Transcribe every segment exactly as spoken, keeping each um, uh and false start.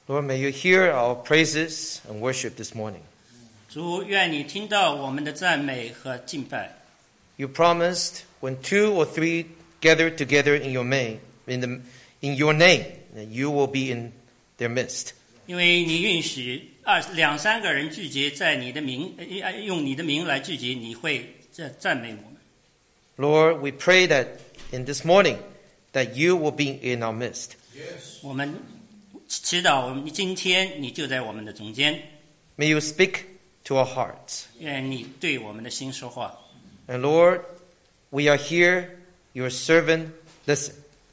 Lord, may you hear our praises and worship this morning. 主，愿你听到我们的赞美和敬拜。 You promised when two or three gather together in your name, in the in your name, that you will be in their midst. 因为你允许二两三个人聚集在你的名，用你的名来聚集，你会赞美我们。 Lord, we pray that in this morning that you will be in our midst. Yes. 我们祈祷，我们今天你就在我们的中间。 May you speak to our hearts. 愿你对我们的心说话。 And Lord, we are here, your servant, listen.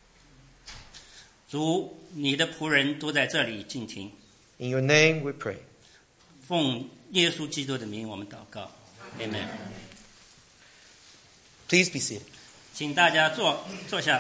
主，你的仆人都在这里静听。 In your name we pray. 奉耶稣基督的名，我们祷告。Amen. Please be seated. 请大家坐坐下。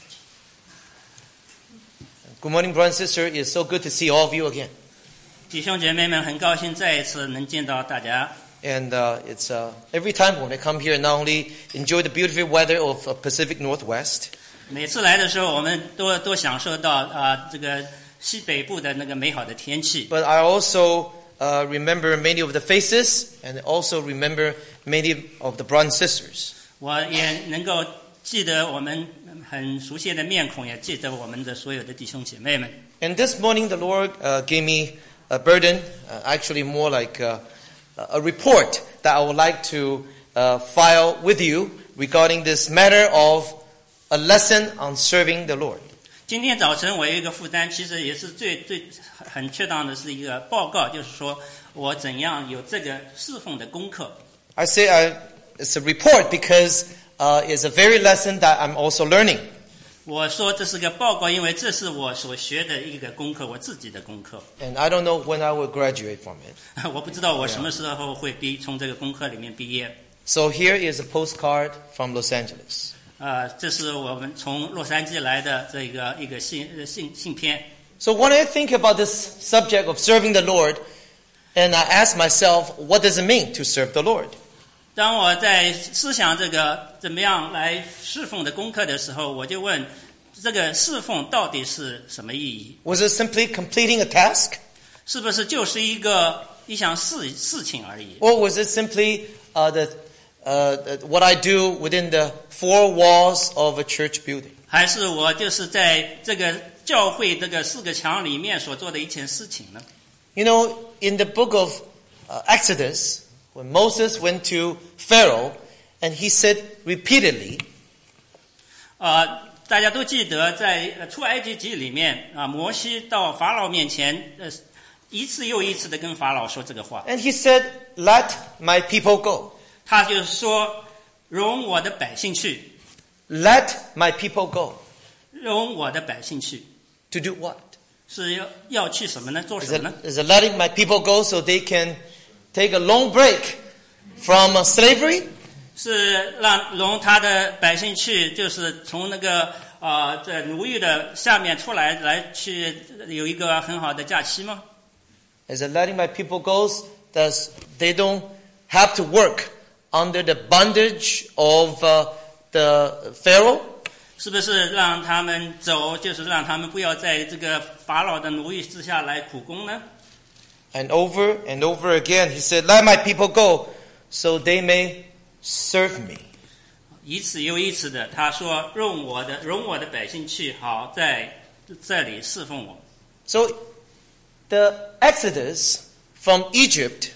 Good morning, brothers and sisters. It's so good to see all of you again. 弟兄姐妹们，很高兴再一次能见到大家。 And uh, it's uh, every time when I come here, not only enjoy the beautiful weather of uh, Pacific Northwest. 每次来的时候，我们都都享受到啊、呃、这个西北部的那个美好的天气。 But I also uh, remember many of the faces, and also remember many of the brothers and sisters. 我也能够记得我们很熟悉的面孔，也记得我们的所有的弟兄姐妹们。 And this morning, the Lord uh, gave me a burden, uh, actually more like uh, a report that I would like to uh, file with you regarding this matter of a lesson on serving the Lord. 今天早晨我有一个负担，其实也是最最很确当的是一个报告，就是说我怎样有这个侍奉的功课。 I say I, it's a report because uh, it's a very lesson that I'm also learning. 我说这是个报告，因为这是我所学的一个功课，我自己的功课。 And I don't know when I will graduate from it. 我不知道我什么时候会毕从这个功课里面毕业。 So here is a postcard from Los Angeles. 呃，这是我们从洛杉矶来的这个一个信信信片。 So when I think about this subject of serving the Lord, and I ask myself, what does it mean to serve the Lord? 当我在思想这个怎么样来侍奉的功课的时候，我就问，这个侍奉到底是什么意义？ Was it simply completing a task? 是不是就是一个一项事事情而已？ Or was it simply uh, the, uh, what I do within the four walls of a church building? 还是我就是在这个教会这个四个墙里面所做的一件事情呢？ You know, in the book of uh, Exodus, when Moses went to Pharaoh, and he said repeatedly, 呃，大家都记得在出埃及记里面啊，摩西到法老面前，呃，一次又一次的跟法老说这个话。 and he said, let my people go. 他就说，容我的百姓去， Let my people go. 容我的百姓去， To do what? 是要要去什么呢？做 Is 什 it, 么呢？ is it letting my people go so they can take a long break from uh, slavery? 是让容他的百姓去，就是从那个呃在奴役的下面出来，来去有一个很好的假期吗？ Is it letting my people go that they don't have to work under the bondage of uh, the Pharaoh? 是不是让他们走，就是让他们不要在这个法老的奴役之下来苦工呢？ And over and over again, he said, let my people go so they may serve me. 一次又一次的，他说：“容我的，容我的百姓去，好在这里侍奉我。” So the Exodus from Egypt,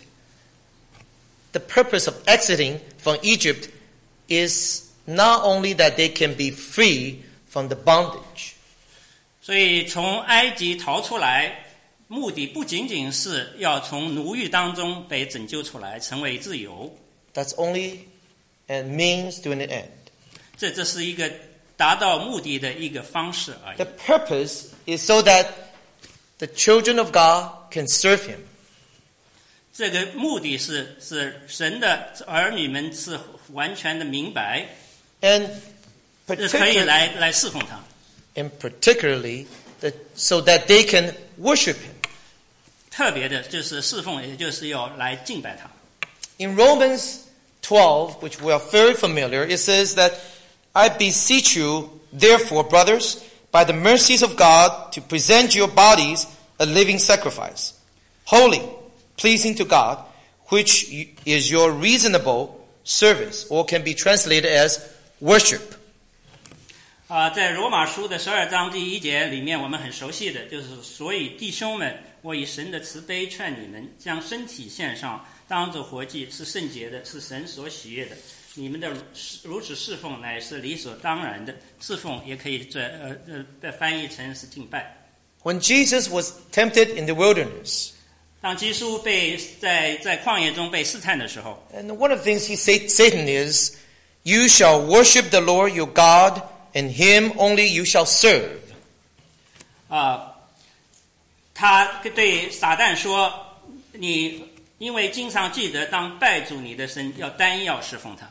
the purpose of exiting from Egypt is not only that they can be free from the bondage. 所以从埃及逃出来，目的不仅仅是要从奴役当中被拯救出来，成为自由。 That's only a means to an end. 这这是一个达到目的的一个方式而已。 The purpose is so that the children of God can serve Him. 这个目的是是神的儿女们是完全的明白， And 可以 particularly, 来来侍奉他。 and particularly the, so that they can worship Him. 特别的就是侍奉，也就是要来敬拜他。 In Romans twelve, which we are very familiar, it says that, I beseech you, therefore, brothers, by the mercies of God, to present your bodies a living sacrifice, holy, pleasing to God, which is your reasonable service, or can be translated as worship. 啊，在罗马书的十二章第一节里面，我们很熟悉的就是，所以弟兄们，我以神的慈悲劝你们，将身体献上，当作活祭，是圣洁的，是神所喜悦的。你们的如此侍奉乃是理所当然的，侍奉也可以转呃呃被翻译成是敬拜。 When Jesus was tempted in the wilderness, 当基督被在在旷野中被试探的时候 and one of the things he said Satan is, you shall worship the Lord your God, and him only you shall serve. 啊，他对撒旦说，你因为经常记得当拜主你的神，要单要侍奉他。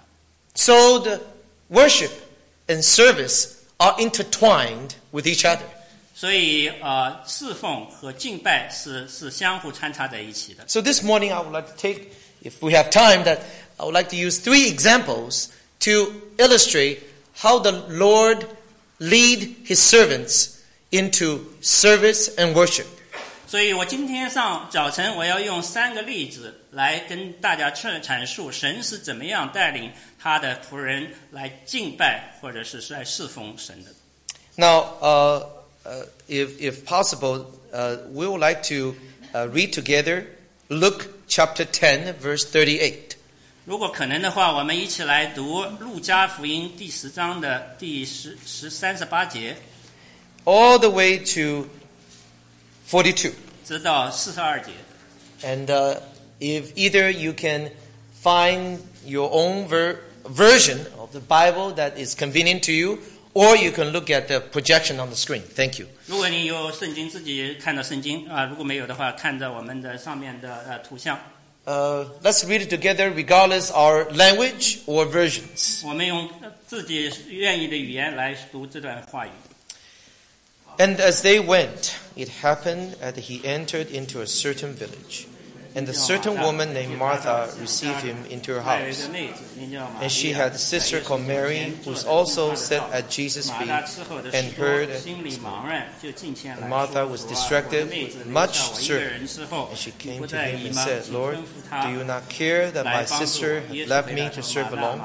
So the worship and service are intertwined with each other. 所以呃，侍奉和敬拜是是相互穿插在一起的。 So this morning I would like to take, if we have time, that I would like to use three examples to illustrate how the Lord lead his servants into service and worship. 所以我今天上早晨我要用三个例子来跟大家阐述神是怎么样带领他的仆人来敬拜或者是来侍奉神的。 Now, uh, uh, if if possible, uh, we would like to uh, read together Luke chapter ten, verse thirty-eight. 如果可能的话，我们一起来读路加福音第十章的第十十三十八节 all the way to forty-two. 直到四十二节。 And uh, if either you can find your own ver- version of the Bible that is convenient to you, or you can look at the projection on the screen. Thank you. 如果你有圣经，自己看到圣经啊；如果没有的话，看着我们的上面的呃图像。 Uh, let's read it together, regardless our language or versions. 我们用自己愿意的语言来读这段话语。 And as they went, it happened that he entered into a certain village. And a certain woman named Martha received him into her house. And she had a sister called Mary, who also sat at Jesus' feet and heard. And Martha was distracted with much serving. And she came to him and said, Lord, do you not care that my sister has left me to serve alone?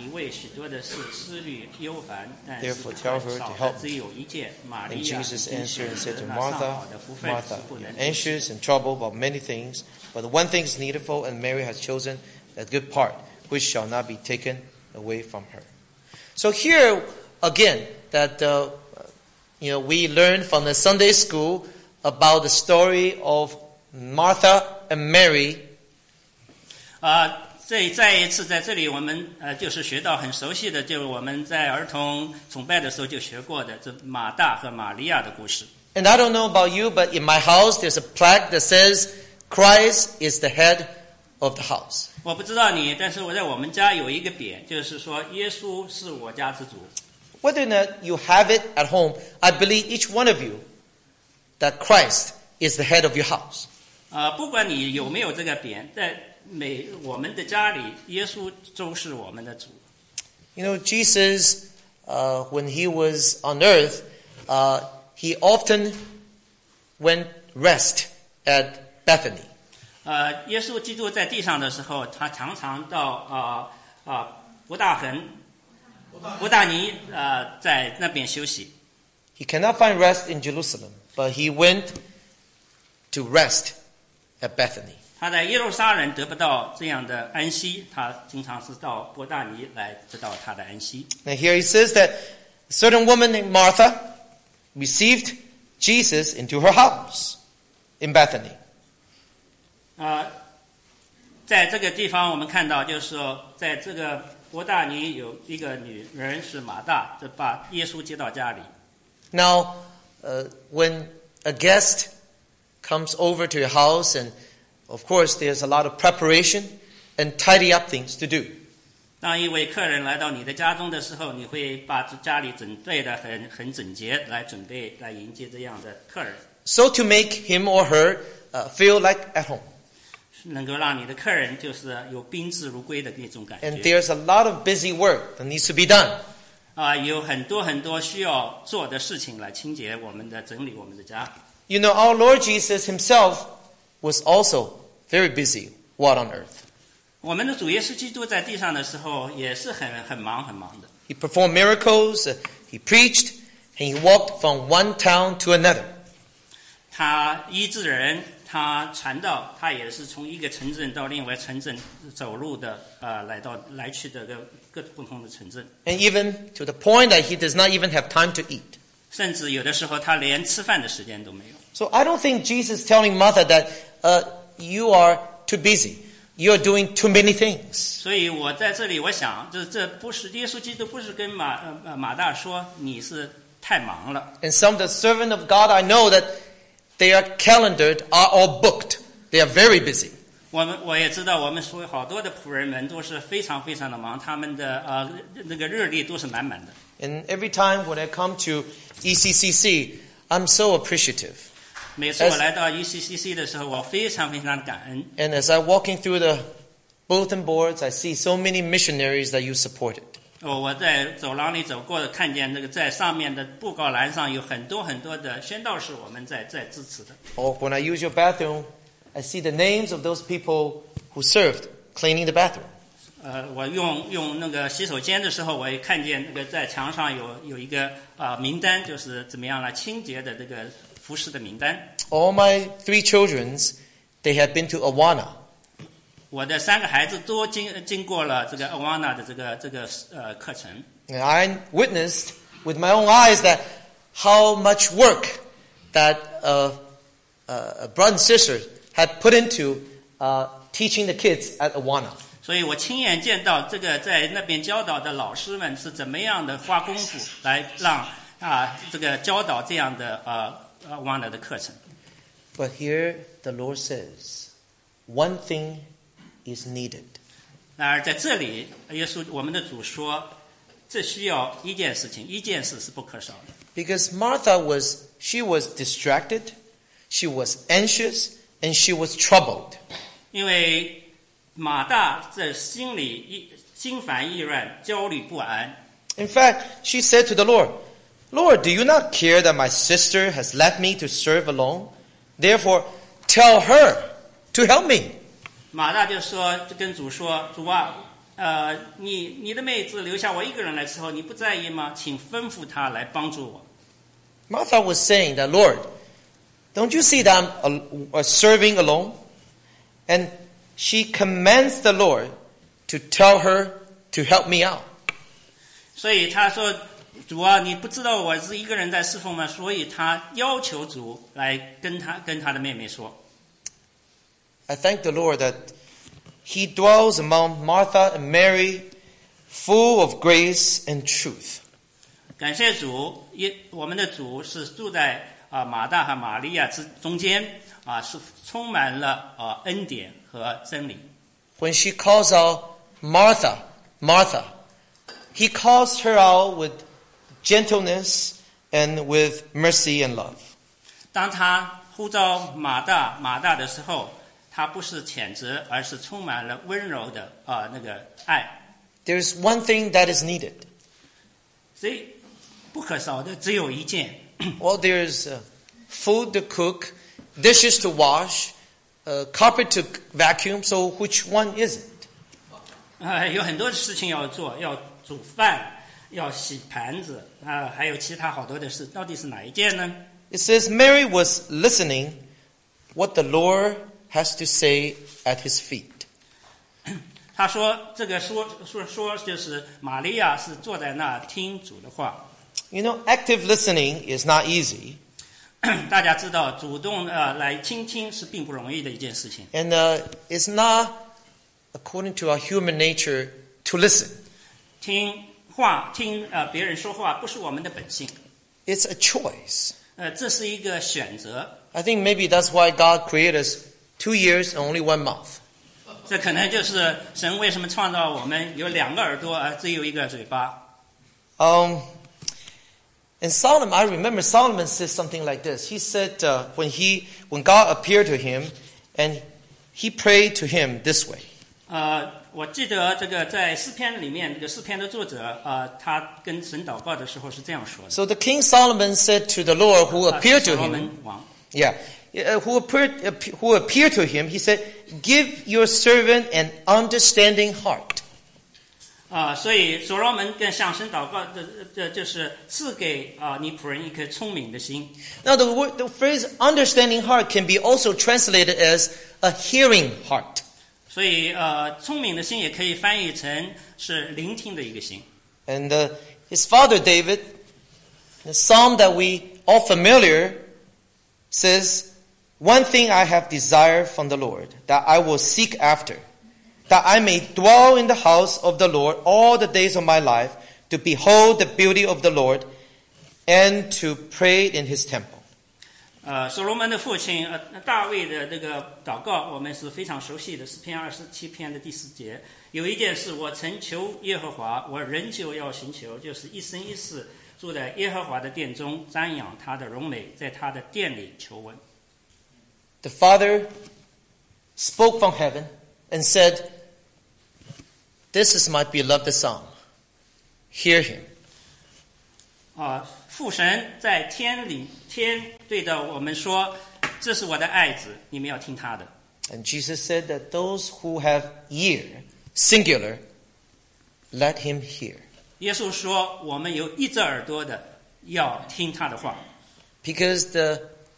Therefore tell her to help me. And Jesus answered and said to Martha, Martha, you are anxious and troubled about many things, but the one thing is needful, and Mary has chosen a good part, which shall not be taken away from her. So here again, that uh, you know, we learn from the Sunday school about the story of Martha and Mary. 啊，这再一次在这里，我们呃就是学到很熟悉的，就是我们在儿童崇拜的时候就学过的，这马大和玛利亚的故事。 And I don't know about you, but in my house there's a plaque that says, Christ is the head of the house. 我不知道你，但是我在我们家有一个匾，就是说耶稣是我家之主。 Whether or not you have it at home, I believe each one of you that Christ is the head of your house. 呃，不管你有没有这个匾，在每我们的家里，耶稣都是我们的主。 You know, Jesus, uh, when he was on earth, uh, he often went rest at Bethany. 呃，耶稣基督在地上的时候，他常常到啊啊伯大恒、伯大尼呃在那边休息。 He cannot find rest in Jerusalem, but he went to rest at Bethany. 他在耶路撒冷得不到这样的安息，他经常是到伯大尼来得到他的安息。 And here he says that a certain woman named Martha received Jesus into her house in Bethany. 啊、呃，在这个地方我们看到，就是说，在这个伯大尼有一个女人是马大，就把耶稣接到家里。 Now, uh, when a guest comes over to your house, and of course there's a lot of preparation and tidy up things to do. 当一位客人来到你的家中的时候，你会把家里准备的很很整洁，来准备来迎接这样的客人。 So to make him or her uh, feel like at home. 能够让你的客人就是有宾至如归的那种感觉。 And there's a lot of busy work that needs to be done. 啊，有很多很多需要做的事情来清洁我们的、整理我们的家。 You know, our Lord Jesus himself was also very busy while on earth. 我们的主耶稣基督在地上的时候也是很很忙很忙的。 He performed miracles, uh, he preached, and he walked from one town to another. 他医治人，他传道，他也是从一个城镇到另外城镇走路的，呃，来到来去的各各不同的城镇。 And even to the point that he does not even have time to eat. 甚至有的时候他连吃饭的时间都没有。 So I don't think Jesus telling Martha that uh, you are too busy. You are doing too many things. 所以我在这里，我想，这这不是耶稣基督不是跟马呃马大说你是太忙了。 And some of the servants of God I know that they are calendared, are all booked. They are very busy. 我们我也知道，我们所有好多的仆人们都是非常非常的忙，他们的呃那个日历都是满满的。 And every time when I come to E C C C, I'm so appreciative. 每次我来到 E C C C 的时候，我非常非常的感恩。 And as I walking through the bulletin boards, I see so many missionaries that you supported. 哦，我在走廊里走过，看见那个在上面的布告栏上有很多很多的宣道士，我们在在支持的。 Or when I use your bathroom, I see the names of those people who served cleaning the bathroom. 呃，我用用那个洗手间的时候，我也看见那个在墙上有有一个啊、呃、名单，就是怎么样来清洁的这个服饰的名单。 All my three childrens, they have been to Awana. 我的三个孩子都经经过了这个 Awana 的这个这个呃课程。 And I witnessed with my own eyes that how much work that uh, uh, a brother and sister had put into uh, teaching the kids at Awana. 所以我亲眼见到这个在那边教导的老师们是怎么样的花功夫来让啊这个教导这样的呃呃 Awana 的课程。 But here the Lord says, one thing is needed. 然而在这里，耶稣我们的主说，这需要一件事情，一件事是不可少的。 Because Martha was, she was distracted, she was anxious, and she was troubled. 因为马大在心里一心烦意乱，焦虑不安。 In fact, she said to the Lord, Lord, do you not care that my sister has left me to serve alone? Therefore, tell her to help me. 马大就说，就跟主说，主啊，呃，你你的妹子留下我一个人来伺候，你不在意吗？请吩咐她来帮助我。 Martha was saying that, Lord, don't you see that I'm a, a serving alone? And she commands the Lord to tell her to help me out. 所以他说，主啊，你不知道我是一个人在侍奉吗？所以他要求主来跟他跟他的妹妹说。 I thank the Lord that He dwells among Martha and Mary, full of grace and truth. 感谢主，也我们的主是住在啊马大和玛利亚之中间啊，是充满了啊恩典和真理。 When she calls out Martha, Martha, He calls her out with gentleness and with mercy and love. 当他呼召马大马大的时候，他不是谴责，而是充满了温柔的啊那个爱。 There's one thing that is needed. 所以不可少的只有一件。 Well, there's uh, food to cook, dishes to wash, uh, carpet to vacuum. So which one is it? 啊，有很多事情要做，要煮饭，要洗盘子啊，还有其他好多的事，到底是哪一件呢？ It says Mary was listening what the Lord has to say at his feet. 他说这个说说说就是玛利亚是坐在那听主的话。 You know, active listening is not easy. 大家知道，主动呃来倾听是并不容易的一件事情。 And uh, it's not according to our human nature to listen. 听话，听呃别人说话，不是我们的本性。 It's a choice. 呃，这是一个选择。 I think maybe that's why God created us two ears and only one mouth. 这可能就是神为什么创造我们有两个耳朵而只有一个嘴巴。 Um, and Solomon, I remember Solomon said something like this. He said uh, when he, when God appeared to him, and he prayed to him this way. 呃，我记得这个在诗篇里面，这个诗篇的作者呃，他跟神祷告的时候是这样说的。 So the King Solomon said to the Lord who appeared to 所罗门 him, 王 yeah, uh, who appeared, uh, who appeared to him, he said, "Give your servant an understanding heart." 啊、所以所罗门跟向神祷告的，这就是赐给啊、你仆人一颗聪明的心。 Now the word, the phrase "understanding heart" can be also translated as a hearing heart. 所以呃，聪明的心也可以翻译成是聆听的一个心。 And uh, his father David, the psalm that we all familiar, says, "One thing I have desired from the Lord, that I will seek after, that I may dwell in the house of the Lord all the days of my life, to behold the beauty of the Lord, and to pray in his temple." 呃，所罗门的父亲呃大卫的这个祷告，我们是非常熟悉的，诗篇二十七篇的第四节。有一件事，我曾求耶和华，我仍旧要寻求，就是一生一世住在耶和华的殿中，瞻仰他的荣美，在他的殿里求问。 The Father spoke from heaven and said, "This is my beloved Son. Hear him." 啊、父神在天里天对着我们说：“这是我的爱子，你们要听他的。” And Jesus said that those who have ear, singular, let him hear. 耶稣说：“我们有一只耳朵的，要听他的话。” Because the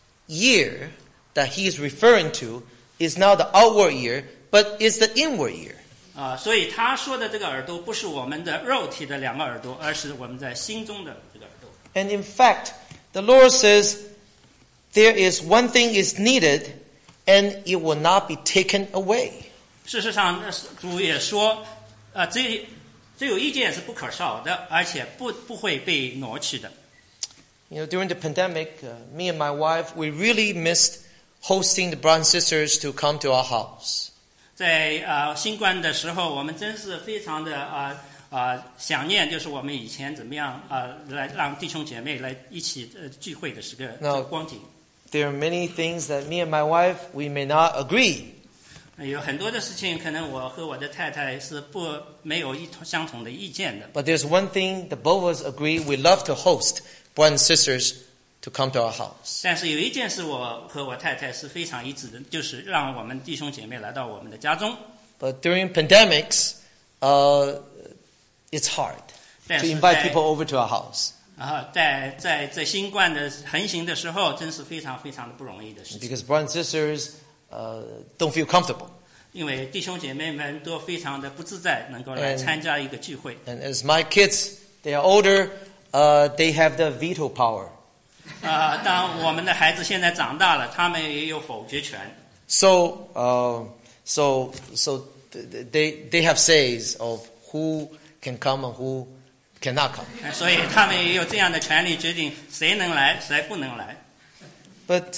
ear that he is referring to is not the outward ear, but is the inward ear. 啊、所以他说的这个耳朵不是我们的肉体的两个耳朵，而是我们在心中的这个耳朵。 And in fact, the Lord says there is one thing is needed and it will not be taken away. 事实上，呃主也说，呃，这只有一件是不可少的，而且不不会被挪去的。 You know, during the pandemic, uh, me and my wife, we really missed hosting the brothers and sisters to come to our house. 在呃新冠的时候，我们真是非常的啊啊、呃想念，就是我们以前怎么样啊、呃来让弟兄姐妹来一起呃聚会的这个这 No. 个光景。 There are many things that me and my wife, we may not agree. 有很多的事情，可能我和我的太太是不没有一同相同的意见的。 But there's one thing the both of us agree, we love to host brothers and sisters to come to our house. 但是有一件事，我和我太太是非常一致的，就是让我们弟兄姐妹来到我们的家中。 But during pandemics, uh, it's hard 但 to 是 invite 在 people over to our house. 啊，在在在新冠的横行的时候，真是非常非常的不容易的事情。 Because brothers and sisters uh, don't feel comfortable. 因为弟兄姐妹们都非常的不自在，能够来 And- 参加一个聚会。 And as my kids, they are older, uh, they have the veto power. 啊，当我们的孩子现在长大了，他们也有否决权。 So, uh, so, so th- they, they have says of who can come and who cannot come. 所以他们也有这样的权利，决定谁能来，谁不能来。 But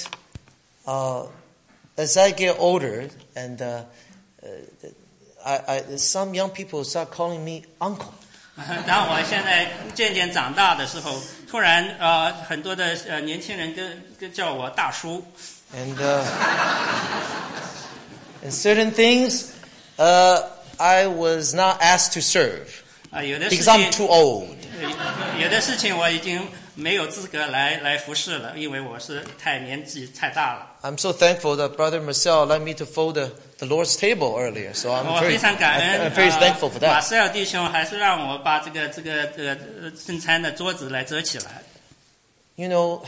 uh, as I get older, and uh, uh, I, I, some young people start calling me uncle. 当我现在渐渐长大的时候，突然呃，很多的呃年轻人跟跟叫我大叔。 And uh, in certain things, uh, I was not asked to serve 啊、有的事 because 情 I'm too old. 呃有的事情我已经没有资格来来服侍了，因为我是太年纪太大了。 I'm so thankful that Brother Marcel allowed me to fold the, the Lord's table earlier. So I'm 我 very, 非常感恩 I'm very 呃 thankful for 马 that. 塞尔弟兄还是让我把这个这个这个呃圣餐的桌子来遮起来。 You know,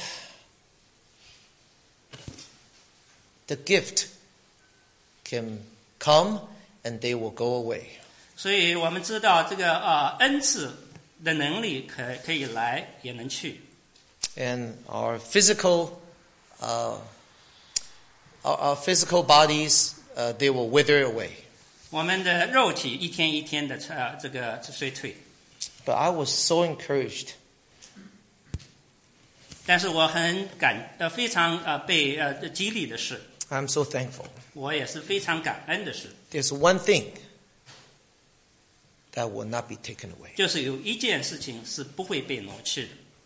the gift can come and they will go away. 所以我们知道这个呃恩赐的能力可可以来也能去。 And our physical, uh, our, our physical bodies, uh, they will wither away. 我们的肉体一天一天的呃这个衰退， But I was so encouraged 但是我很感呃非常呃被呃激励的是， I'm so thankful. 我也是非常感恩的是， There's one thing that will not be taken away. 就是有一件事情是不会被挪去的。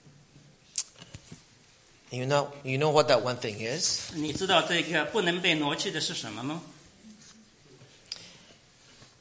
You know, you know what that one thing is? 你知道这个不能被挪去的是什么吗？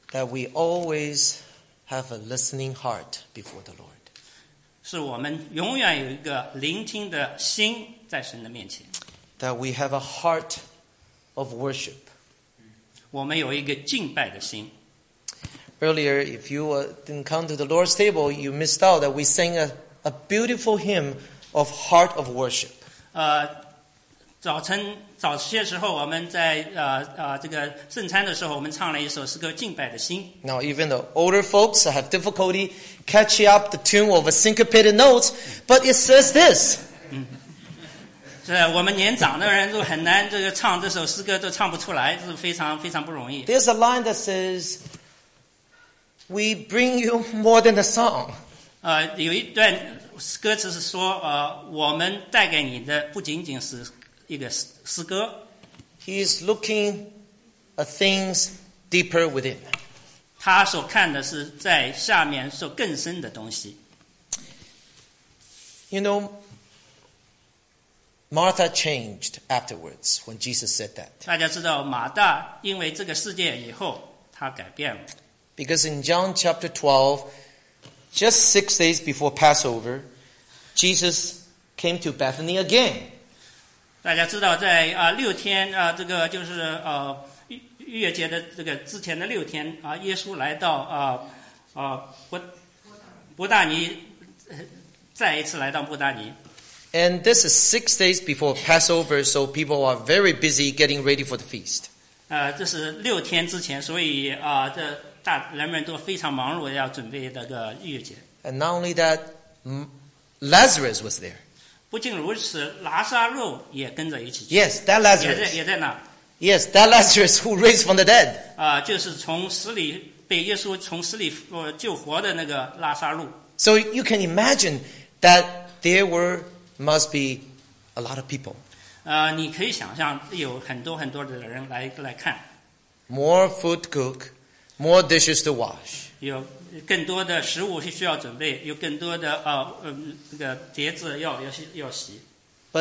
that we always have a listening heart before the Lord. 是我们永远有一个聆听的心在神的面前。 That we have a heart of worship. 我们有一个敬拜的心。 Earlier, if you uh, didn't come to the Lord's table, you missed out that we sang a, a beautiful hymn of heart of worship. 呃，早晨早些时候，我们在呃呃这个圣餐的时候，我们唱了一首诗歌《敬拜的心》。 Now, even the older folks have difficulty catching up the tune of a syncopated notes, but it says this. 是我们年长的人都很难这个唱这首诗歌都唱不出来，是非常非常不容易。 There's a line that says, "We bring you more than a song." 呃，有一段歌词是说，呃，我们带给你的不仅仅是一个诗诗歌。 He's looking at things deeper within. 他所看的是在下面所更深的东西。 You know, Martha changed afterwards when Jesus said that. 大家知道马大因为这个事件以后，他改变了。 Because in John chapter twelve, just six days before Passover, Jesus came to Bethany again. 大家知道在啊、呃、六天啊、呃、这个就是呃逾逾越节的这个之前的六天啊、呃，耶稣来到啊啊伯伯大尼，再一次来到伯大尼。 And this is six days before Passover, so people are very busy getting ready for the feast. 呃，这是六天之前，所以啊、呃，这大人们都非常忙碌，要准备这个逾越节。 And not only that, Lazarus was there. 不仅如此，拉萨路也跟着一起去。 Yes, that 也在 Lazarus. 也在那。 Yes, that Lazarus who raised from the dead. 啊、呃，就是从死里被耶稣从死里呃救活的那个拉萨路。 So you can imagine that there were must be a lot of people. 呃，你可以想象有很多很多的人来来看。 More food to cook, more dishes to wash. 有更多的食物是需要准备，有更多的呃呃这个碟子要要洗要洗。 But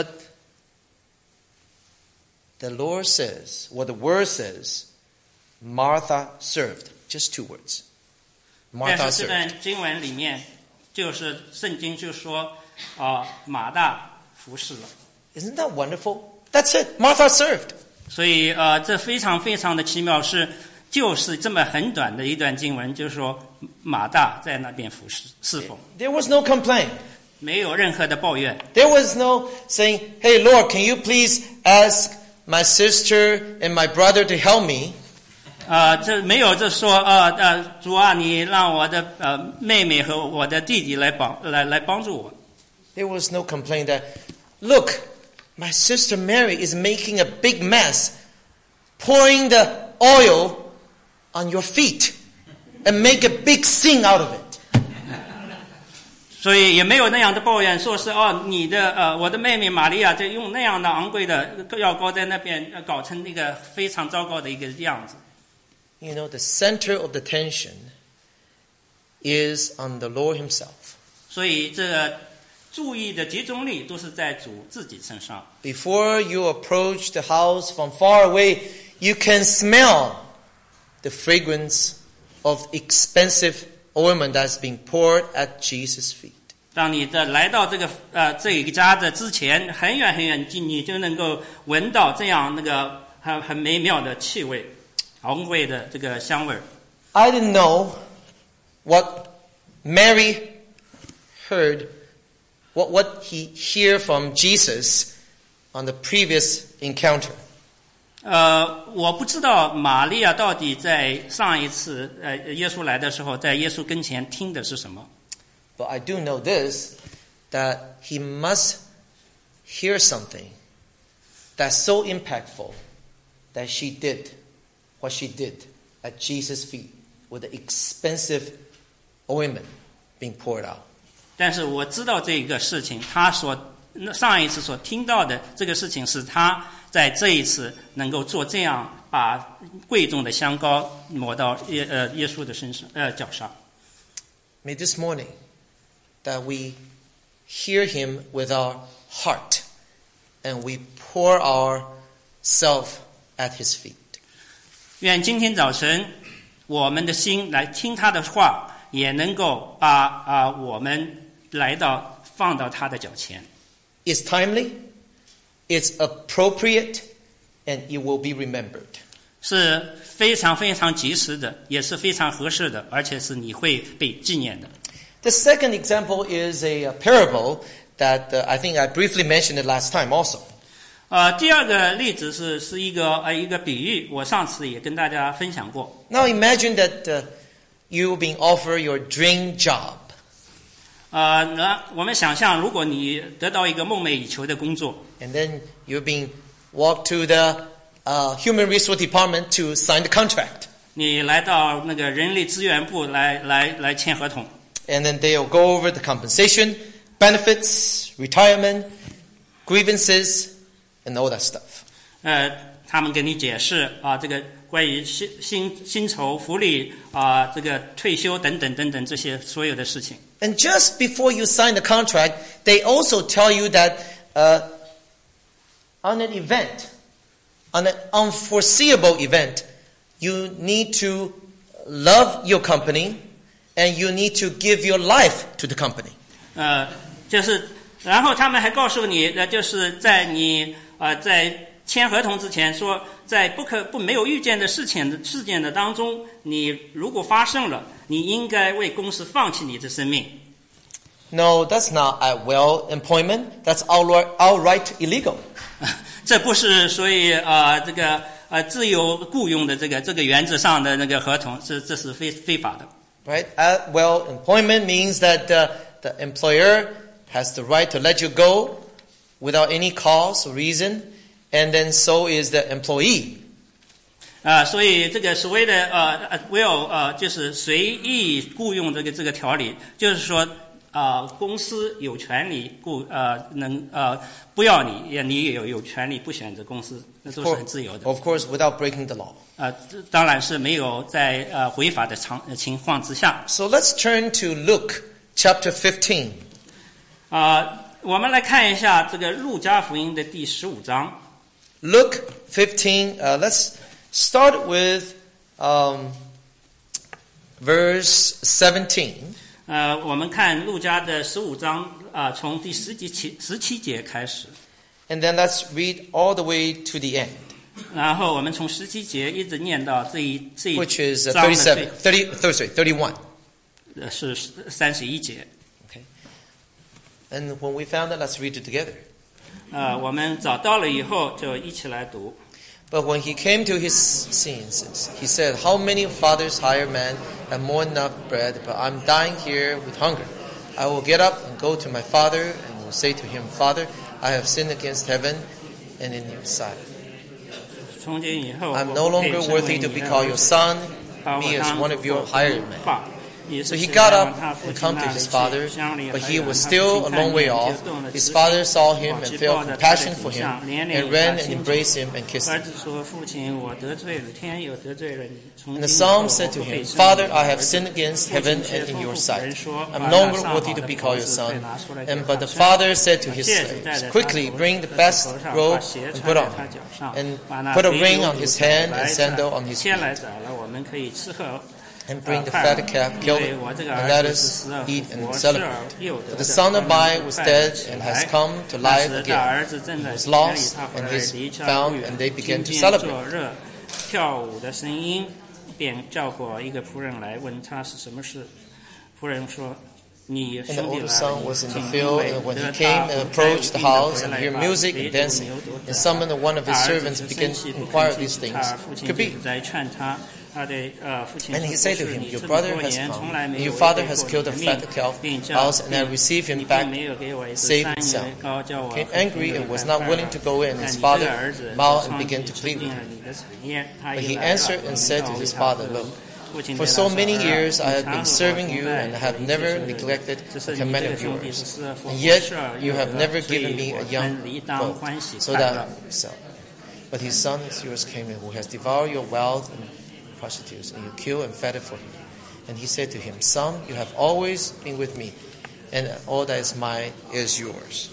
the Lord says, what the word says, Martha served. Just two words. 但 Martha 是这 served. 段经文里面，就是圣经就说啊、呃，马大服侍了。 Isn't that wonderful? That's it. Martha served. 所以呃，这非常非常的奇妙，是就是这么很短的一段经文，就是说马大在那边服侍侍奉， There was no complaint. 没有任何的抱怨。 There was no saying, hey, Lord, can you please ask my sister and my brother to help me? 啊、呃，这没有这说呃呃，主啊，你让我的呃妹妹和我的弟弟来帮来来帮助我。 There was no complaint that, look, my sister Mary is making a big mess, pouring the oil on your feet and make a big scene out of it. 所以也没有那样的抱怨，说是哦，你的呃，我的妹妹玛利亚在用那样的昂贵的药膏在那边搞成那个非常糟糕的一个样子。 You know, the center of the tension is on the Lord himself. 所以这个注意的集中力都是在主自己身上。 Before you approach the house from far away, you can smell the fragrance of expensive ointment that's being poured at Jesus' feet. 当你的来到这个呃这一个家的之前，很远很远近，你就能够闻到这样那个很很美妙的气味，昂贵的这个香味儿。 I didn't know what Mary heard, what, what he heard from Jesus on the previous encounter. 呃，我不知道玛利亚到底在上一次呃耶稣来的时候，在耶稣跟前听的是什么。 But I do know this, that he must hear something that's so impactful that she did what she did at Jesus' feet with the expensive ointment being poured out. 但是我知道这个事情，他所上一次所听到的这个事情，是他在这一次能够做这样，把贵重的香膏抹到耶呃耶稣的身上呃脚上。 May this morning that we hear him with our heart and we pour ourselves at his feet. 愿今天早晨我们的心来听他的话，也能够把啊我们来到放到他的脚前。 It's timely, it's appropriate, and it will be remembered. 是非常非常及时的，也是非常合适的，而且是你会被纪念的。 The second example is a parable that uh, I think I briefly mentioned it last time also. 呃，第二个例子是是一个呃一个比喻，我上次也跟大家分享过。 Now imagine that uh, you've been offered your dream job. 呃，那我们想象，如果你得到一个梦寐以求的工作， And then you've been walked to the uh, human resource department to sign the contract. 你来到那个人力资源部来来来签合同。 And then they'll go over the compensation, benefits, retirement, grievances, and all that stuff. 呃，他们跟你解释啊，这个关于薪薪薪酬、福利啊，这个退休等等等等这些所有的事情。 And just before you sign the contract, they also tell you that uh, on an event, on an unforeseeable event, you need to love your company and you need to give your life to the company. 呃，就是，然后他们还告诉你，呃，就是在你呃在签合同之前说，在不可不没有预见的事情的事件的当中，你如果发生了，你应该为公司放弃你的生命。 No, that's not at will employment. That's outright, outright illegal. 这不是所以呃这个呃自由雇佣的这个这个原则上的那个合同，这这是非非法的。 Right? At will employment means that uh, the employer has the right to let you go without any cause or reason, and then so is the employee. 啊、呃，所以这个所谓的呃呃 will 呃就是随意雇佣这个这个条例，就是说啊、呃、公司有权利雇呃能呃不要你，也你也有有权利不选择公司，那都是很自由的。 Of course, without breaking the law. 呃，当然是没有在呃违法的常情况之下。 So let's turn to Luke chapter fifteen. 啊、呃，我们来看一下这个路加福音的第十五章。 Luke fifteen. Uh, let's start with um, verse seventeen. 呃，我们看路加的十五章啊、呃，从第十节起十七节开始。 And then let's read all the way to the end. 然后我们从十七节一直念到这一这一 Which is uh, 章的 thirty-seven, thirty, sorry, thirty-one. 呃是三十一节。 Okay. And when we found it, let's read it together. 呃，我们找到了以后就一起来读。 But when he came to his senses, he said, "How many fathers hire men and more enough bread, but I'm dying here with hunger. I will get up and go to my father and will say to him, Father, I have sinned against heaven and in your sight. 从今以后， I'm no longer worthy to be called your son, me as one of your hired men." So he got up and came to his father, but he was still a long way off. His father saw him and felt compassion for him, and ran and embraced him and kissed him. And the psalm said to him, Father, I have sinned against heaven and in your sight. I'm no longer worthy to be called your son. And but the father said to his slaves, Quickly bring the best robe and put on, and put a ring on his hand and sandal on his feet. And bring the fatted calf, kill it, and let us eat and celebrate. For the son of mine was dead and has come to life again. He was lost and is found, and they began to celebrate. 跳舞的声音，便叫过一个仆人来问他是什么事。仆人说：“你 And the 兄弟 older 来 son was in the 请 field, 因为 and when 得 he 他 came and 不再 approached the 应当 house 回 and 来 hear 吧 music 别 and 斗 dancing, 牛犊 and summoned one of his 他儿子 servants 就 to 生 begin 气 to 不 inquire 肯 these 进 things 他父亲 could 就 be. 是在劝他，他的呃父亲 And 说 he 不 said to 是 him, 你 Your 这么 brother 多 has 年从 come, 来没 and 有 your father 违 has 背 killed 过 the 你的 fatted calf 命，并叫 house, and I 并 receive 你 him 并 back 没有给我一次 save 三 himself. 元膏，叫我 Became 父亲 angry 有 and was 害 not 怕 willing to go in. 但 His 你 father 这个儿子 bowed 上 and 帝 began to 指 plead 定 with 了 him. 你的产业，他 But 一 he 来了， answered 我 and 们 said 到 to 为 his 他 father, 服 Look, 父亲 for 对他 so 说 many 儿 years I 你 have 常 been 和我 serving 同 you 在， and have 我一 never 直 neglected 只 a 是你这 command 个 of 兄弟是 yours. 是否 And 合 yet 适而 you 有 have 的， never 所以 given me 我 a 们 young 理当 goat, 欢喜 so 快 that 乐。 I sell. But his son is yours came in, who has devoured your wealth and prostitutes, and you kill and fed it for him. And he said to him, Son, you have always been with me, and all that is mine is yours.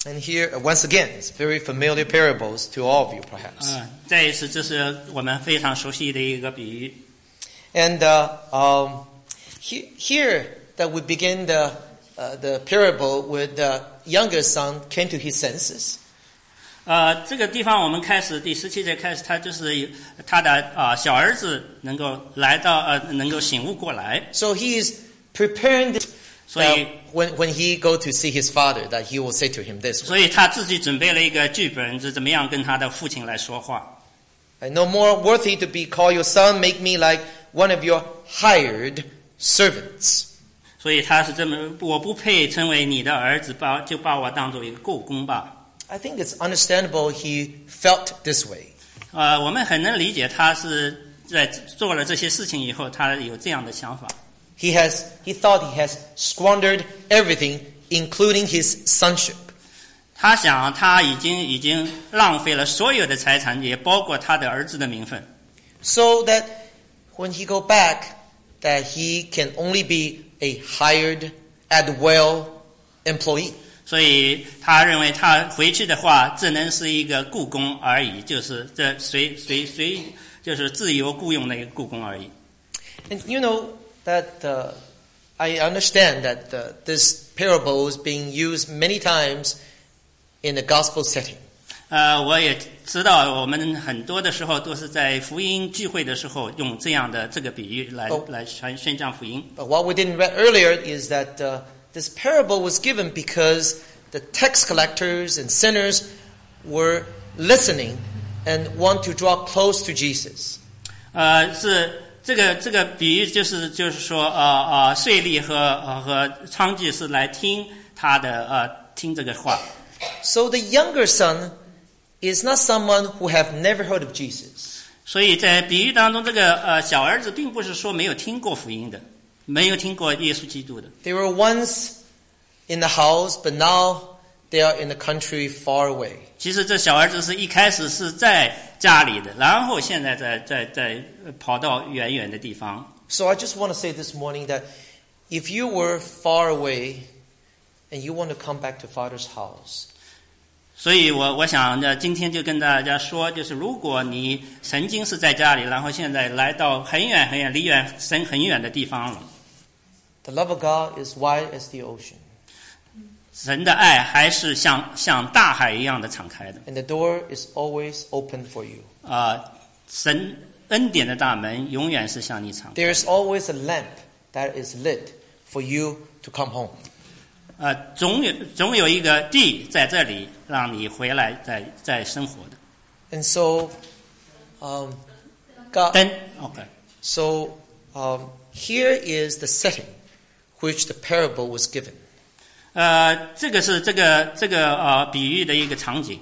And here, once again, it's very familiar parables to all of you, perhaps. 嗯，再一次，这是我们非常熟悉的一个比喻。 And uh, um, he, here that we begin the uh, the parable with the younger son came to his senses. 呃，这个地方我们开始第十七节开始，他就是他的啊、呃、小儿子能够来到呃能够醒悟过来， So he is preparing this, 所以 uh, when when he go to see his father, that he will say to him this way. 所以他自己准备了一个剧本，是怎么样跟他的父亲来说话。 I no more worthy to be called your son, make me like one of your hired servants. 所以他是这么，我不配成为你的儿子，把就把我当做一个雇工吧。 I think it's understandable he felt this way. 呃，我们很能理解他是在做了这些事情以后，他有这样的想法。 He has he thought he has squandered everything, including his sonship. 他想他已经已经浪费了所有的财产，也包括他的儿子的名分。 So that when he go back, that he can only be a hired at will employee. 所以他认为他回去的话，只能是一个雇工而已，就是这随随随就是自由雇佣的一个雇工而已。 And you know that uh, I understand that uh, this parable is being used many times in the gospel setting. 呃，我也知道，我们很多的时候都是在福音聚会的时候用这样的这个比喻来、 Oh. 来传宣讲福音。 But what we didn't read earlier is that uh, this parable was given because the tax collectors and sinners were listening and want to draw close to Jesus. 呃，是这个这个比喻就是就是说，呃呃，税吏和呃和娼妓是来听他的呃听这个话。 So the younger son is not someone who have never heard of Jesus. 所以在比喻当中，这个呃小儿子并不是说没有听过福音的，没有听过耶稣基督的。 They were once in the house, but now they are in the country far away. 其实这小儿子是一开始是在家里的，然后现在在在在跑到远远的地方。 So I just want to say this morning that if you were far away and you want to come back to Father's house, 所以我我想呢，今天就跟大家说，就是如果你曾经是在家里，然后现在来到很远很远、离远神很远的地方了， the love of God is wide as the ocean, 神的爱还是像像大海一样的敞开的。 and the door is always open for you. 啊、神恩典的大门永远是向你敞开。 There is always a lamp that is lit for you to come home. 呃，总有总有一个地在这里让你回来再再生活的。 And so, um, God, 灯 ，OK， so um, here is the setting which the parable was given. 呃，这个是这个这个呃比喻的一个场景。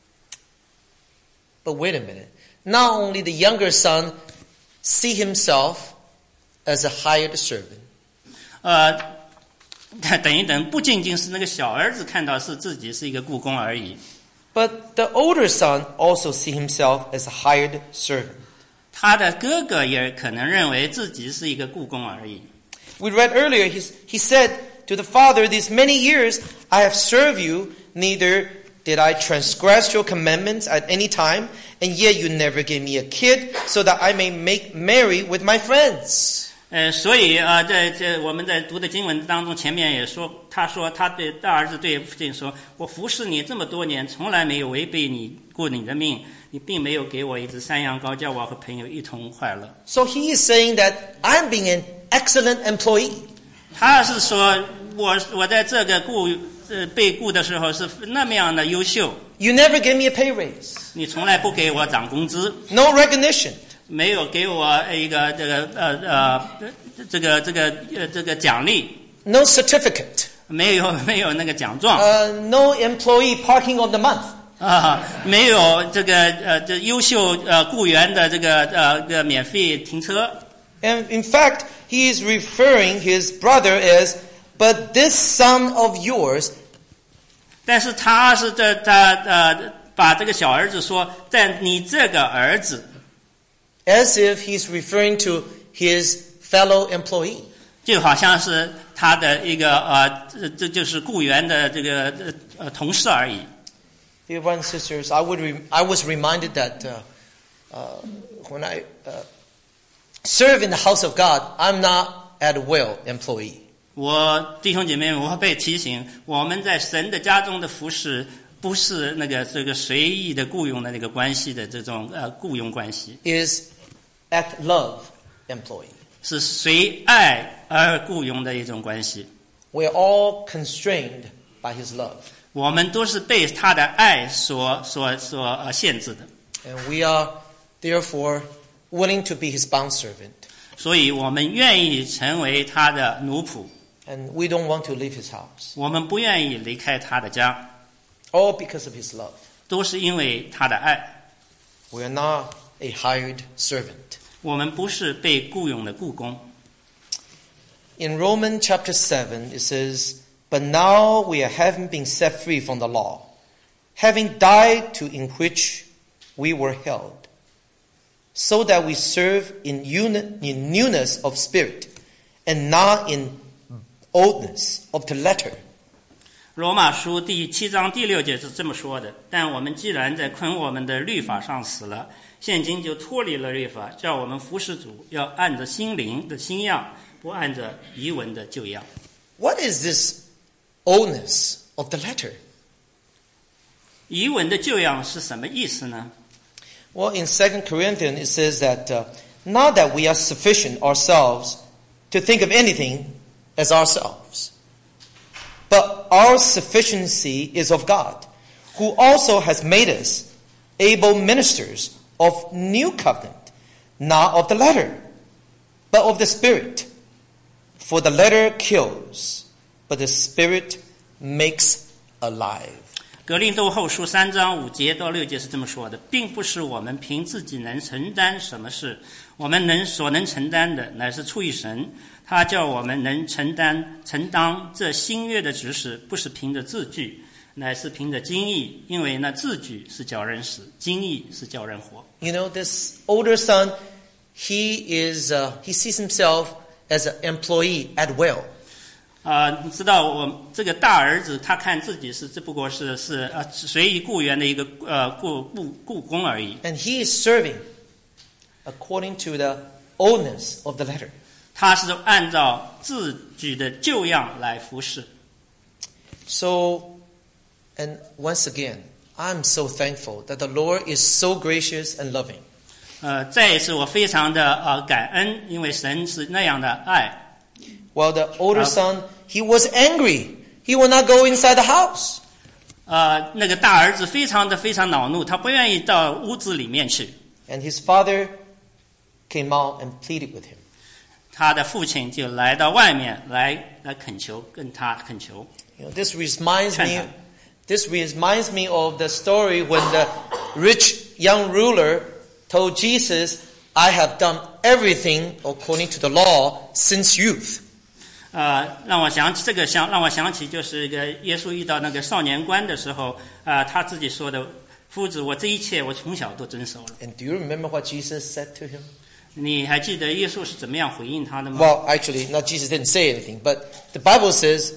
But wait a minute. Not only the younger son see himself as a hired servant, 呃，等一等，不仅仅是那个小儿子看到是自己是一个雇工而已， but the older son also see himself as a hired servant. 他的哥哥也可能认为自己是一个雇工而已。 We read earlier, he, he said to the father, these many years I have served you, neither did I transgress your commandments at any time, and yet you never gave me a kid so that I may make merry with my friends. 呃，所以啊，在这我们在读的经文当中，前面也说，他说他对大儿子对父亲说：“我服侍你这么多年，从来没有违背你过你的命，你并没有给我一只山羊羔，叫我和朋友一同快乐。” So he is saying that I'm being an excellent employee. 他是说我我在这个雇呃被雇的时候是那么样的优秀， You never gave me a pay raise. 你从来不给我涨工资， No recognition. 没有给我一个这个呃呃这个这个呃这个奖励， No certificate. 没有没有那个奖状。 Uh, no employee parking of the month. 啊，没有这个呃，这优秀呃雇员的这个呃个免费停车。 And in fact, he is referring his brother as, but this son of yours, 但是他是在他呃把这个小儿子说，但你这个儿子， as if he's referring to his fellow employee. 就好像是他的一个呃，这这就是雇员的这个呃同事而已。 Dear brothers and sisters, I would re- I was reminded that uh, uh, when I uh, serve in the house of God, I'm not at will employee. 我弟兄姐妹，我被提醒，我们在神的家中的服侍，不是那个这个随意的雇佣的那个关系的这种呃雇佣关系， Is at love employee. 是随爱而雇佣的一种关系。 We are all constrained by His love, 我们都是被他的爱所所所呃限制的， and we are therefore willing to be His bondservant, 所以我们愿意成为他的奴仆， and we don't want to leave His house. 我们不愿意离开他的家， All because of His love. 都是因为他的爱。 We are not a hired servant. 我们不是被雇佣的雇工。 In Romans chapter seven, it says, "But now we are having been set free from the law, having died to in which we were held, so that we serve in, uni- in newness of spirit, and not in oldness of the letter." 罗马书第七章第六节是这么说的：但我们既然在捆我们的律法上死了，现今就脱离了律法，叫我们服侍主，要按着心灵的新样，不按着遗文的旧样。 What is this oldness of the letter? 遗文的旧样是什么意思呢？ Well, in Second Corinthians, it says that uh, not that we are sufficient ourselves to think of anything as ourselves, but our sufficiency is of God, who also has made us able ministers of new covenant, not of the letter, but of the Spirit. For the letter kills, but the Spirit makes alive. 格林多后书三章五节到六节是这么说的，并不是我们凭自己能承担什么事，我们能所能承担的乃是出于神，他叫我们能承担承当这新约的指示，不是凭着字句，乃是凭着经意，因为那字句是叫人死，经意是叫人活。 You know, this older son, he is uh, he sees himself as an employee at will. 啊、呃，你知道我这个大儿子，他看自己是只不过是是呃随意雇员的一个呃雇雇雇工而已。 And he is serving according to the oldness of the letter. 他是按照字句的旧样来服侍。 So, and once again, I'm so thankful that the Lord is so gracious and loving. 呃，再一次我非常的呃感恩，因为神是那样的爱。 While the older son, he was angry. He will not go inside the house. 呃，那个大儿子非常的非常恼怒，他不愿意到屋子里面去。 And his father came out and pleaded with him. 他的父亲就来到外面来来恳求，跟他恳求。 You know, this reminds me, 劝他。 this reminds me of the story when the rich young ruler told Jesus, "I have done everything according to the law since youth." 呃，让我想起这个想让我想起就是一个耶稣遇到那个少年官的时候，啊、呃，他自己说的：“夫子，我这一切我从小都遵守了。” And do you remember what Jesus said to him? 你还记得耶稣是怎么样回应他的吗？ Well, actually, not Jesus didn't say anything, but the Bible says,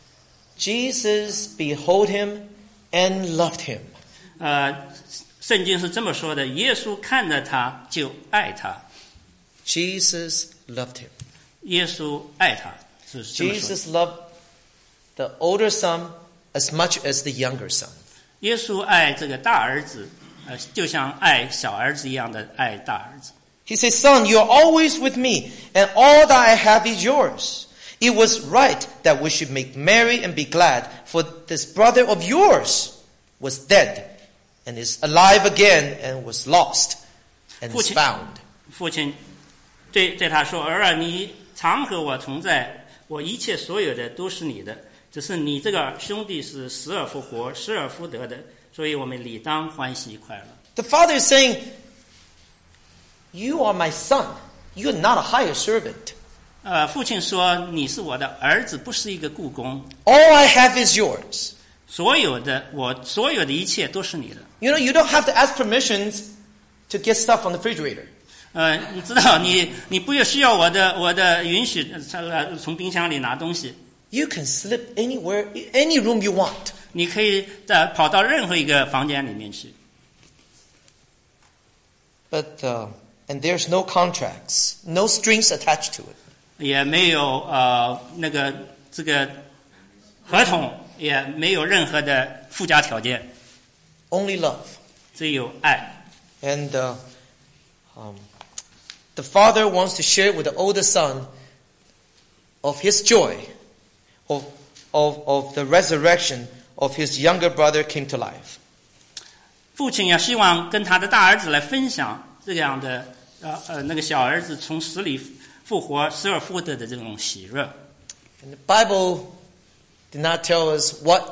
Jesus behold him and loved him. 呃，圣经是这么说的：耶稣看着他就爱他， Jesus loved him. 耶稣爱他，是这么说的。 Jesus loved the older son as much as the younger son. 耶稣爱这个大儿子，呃，就像爱小儿子一样的爱大儿子。 He says, "Son, you are always with me, and all that I have is yours. It was right that we should make merry and be glad, for this brother of yours was dead and is alive again and was lost and is 父亲- found." 父亲对对他说：“儿啊，你常和我同在，我一切所有的都是你的。只是你这个兄弟是死而复活、失而复得的，所以我们理当欢喜快乐。” The father is saying, "You are my son. You are not a hired servant. 呃，父亲说：“你是我的儿子，不是一个雇工。 All I have is yours." 所有的我所有的一切都是你的。 You know, you don't have to ask permissions to get stuff from the refrigerator. 呃，你知道，你你不需要我的我的允许，呃，从冰箱里拿东西。 You can slip anywhere, any room you want. 你可以在跑到任何一个房间里面去。 But uh, and there's no contracts, no strings attached to it. 也没有呃那个这个合同，也没有任何的附加条件。 Only love. 只有爱。 And uh, um, the father wants to share with the older son of his joy, of of of the resurrection of his younger brother came to life. 父亲也希望跟他的大儿子来分享这样的呃呃那个小儿子从死里复活失而复得的这种喜乐。 And the Bible did not tell us what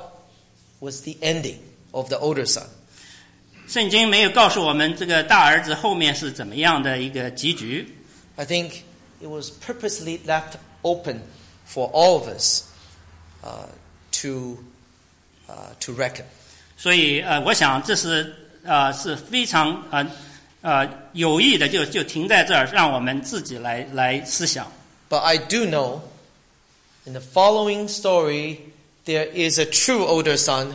was the ending of the older son. 圣经没有告诉我们这个大儿子后面是怎么样的一个结局。 I think it was purposely left open for all of us uh, to uh, to reckon. 所以呃，我想这是呃是非常呃呃有意的，就就停在这儿，让我们自己来来思想。 But I do know, in the following story, there is a true older son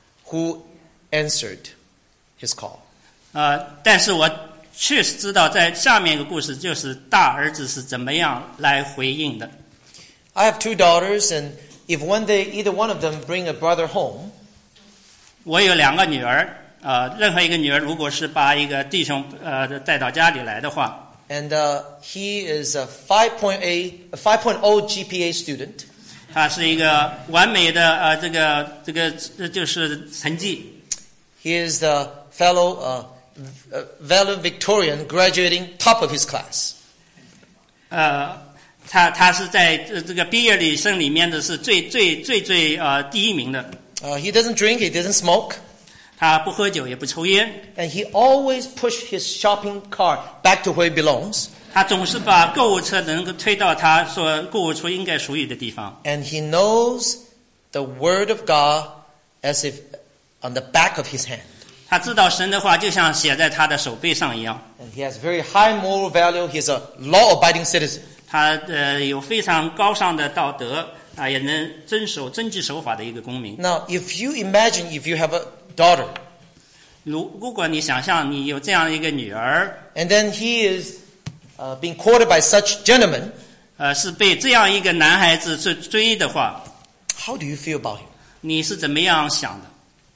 who answered his call. 呃，但是我确实知道，在下面一个故事就是大儿子是怎么样来回应的。 I have two daughters, and if one day either one of them bring a brother home, 我有两个女儿，呃，任何一个女儿如果是把一个弟兄呃带到家里来的话， and uh, he is a five point eight, a five point oh G P A student. 他是一个完美的呃这个这个呃就是成绩。 He is the fellow uh, uh, valedictorian graduating top of his class. 呃，他他是在这个毕业旅生里面的是最最最最呃第一名的。 Uh, he doesn't drink, he doesn't smoke. 他不喝酒也不抽烟。 And he always pushed his shopping cart back to where it belongs. 他总是把购物车能够推到他说购物车应该属于的地方。 And he knows the word of God as if on the back of his hand. 他知道神的话就像写在他的手背上一样。 And he has very high moral value. He's a law-abiding citizen. 他呃有非常高尚的道德啊，也能遵守遵纪守法的一个公民。 Now, if you imagine if you have a daughter, 如如果你想象你有这样一个女儿， and then he is uh, being courted by such gentlemen, 呃，是被这样一个男孩子追追的话， how do you feel about him? 你是怎么样想的？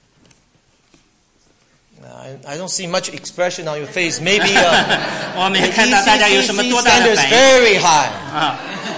I, I don't see much expression on your face. Maybe uh, 我没 the 看到大家有 E 什么 C C 多大的 standards 反应 very high. 啊。